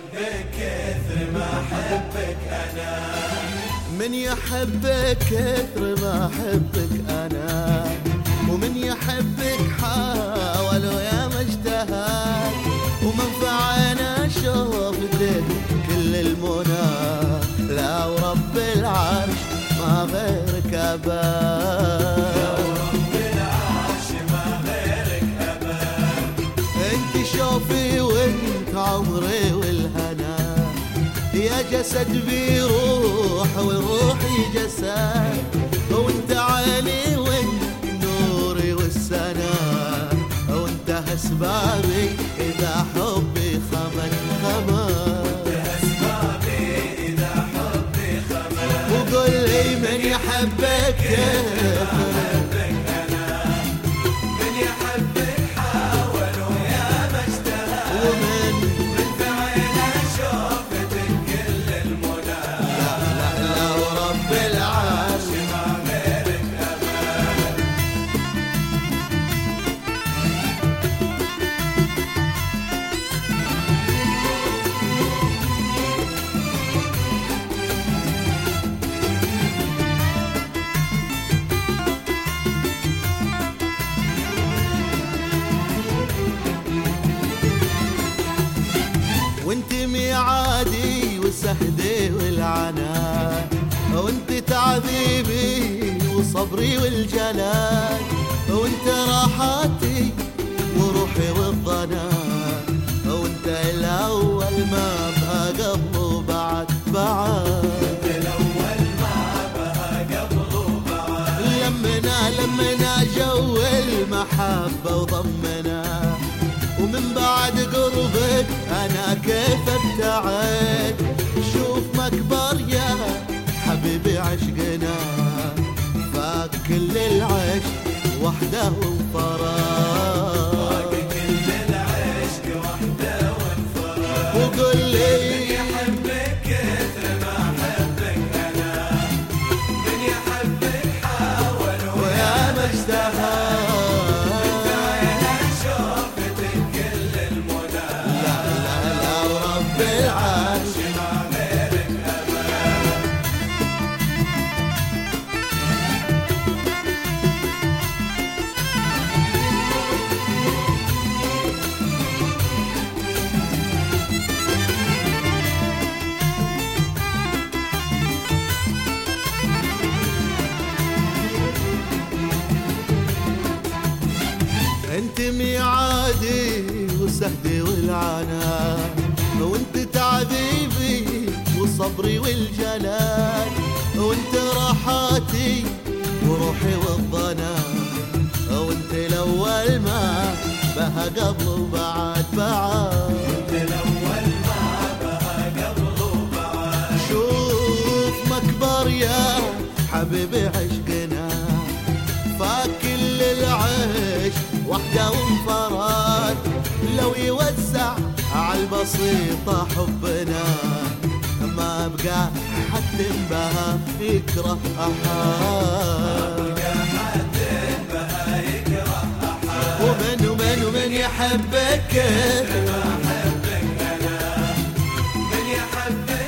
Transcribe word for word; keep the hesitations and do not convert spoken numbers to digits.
يحبك كثر ما أحبك أنا، من يحبك كثر ما أحبك أنا، ومن يحبك حاول ويا ما اجتهد، ومن فعنا شوفتك كل المنى، لا ورب العرش ما غيرك أبد، لا ورب العرش ما غيرك أبد. انت شوفي وانت عمري والهنا، يا جسد بروح والروحي جسد، وانت عيني وانت نوري والسنا، وانت اسبابي اذا حبي خمد خمد، أسبابي إذا حبي خمد. وقل لي من يحبك كيف أحبك أنا، من يحبك حاول ويا ما اجتهد، ومن من فعنا شوفتك كل المنى، لا لا لا ورب العرش ما غيرك أبد. وانت ميعادي وسهدي والعناء، وانت تعذيبي وصبري والجلال، وانت راحتي وروحي والضنا، وانت الاول ما بها قبل وبعد بعد، الأول ما بها قبل وبعد. لمنا لمنا جو المحبة وضمنا، ومن بعد قربك انا كيف ابتعد، شوف مكبر يا حبيبي عشقنا، فاك كل العشق وحده وفراق، كل العشق وحده وانفراد. وقل لي يحبك كثر ما أحبك أنا، من يحبك حاول ويا ما اجتهد، فعنا شوفتك كل المنى، لا لا لا ورب العرش ما غيرك أبد. انت ميعادي وسهدي والعنا، وانت تعذيبي وصبري والجلال، وانت راحاتي وروحي والضنا، وانت الاول ما بها قبل وبعد بعد، الأول ما بها قبل وبعد. شوف مكبر يا حبيبي عشقنا، فكل العيش وحده وانفراد، لو يوزع عالبسيطة حبنا، ما بقى حد بها يكره أحد، حد بها يكره أحد. ومن ومن ومن يحبك ما أحبك أنا، من يحبك